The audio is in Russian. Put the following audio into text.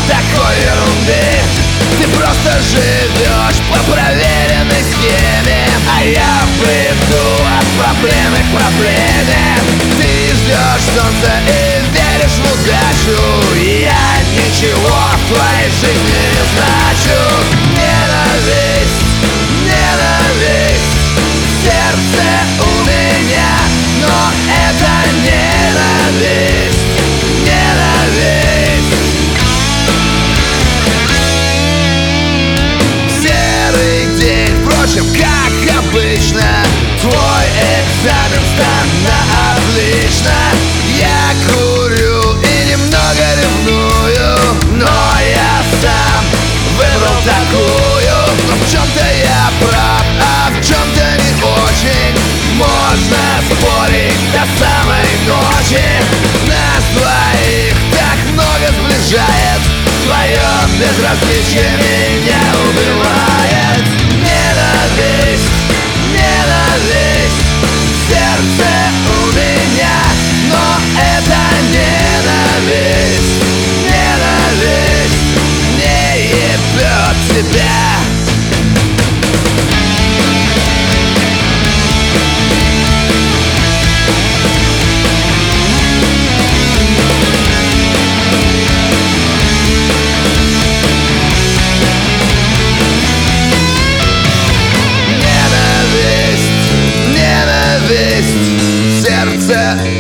такой ерунды. Ты просто живешь по проверенной схеме, а я приду от проблемы к проблеме. Ты ждешь солнца и веришь в удачу, я ничего в твоей жизни не значу. Ненависть, ненависть в сердце у меня, но это ненависть, ненависть. Серый день, впрочем, как обычно. Твой экзамен сдан на отлично. Я курю и немного ревную, но я сам выбрал такую. Но в чем-то я прав, а в чем-то не очень. Можно спорить до самой ночи. Нас двоих так много сближает, твое безразличие меня убивает. Ненависть, ненависть в сердце у меня, но это ненависть, ненависть не ебет тебя. Ненависть в сердце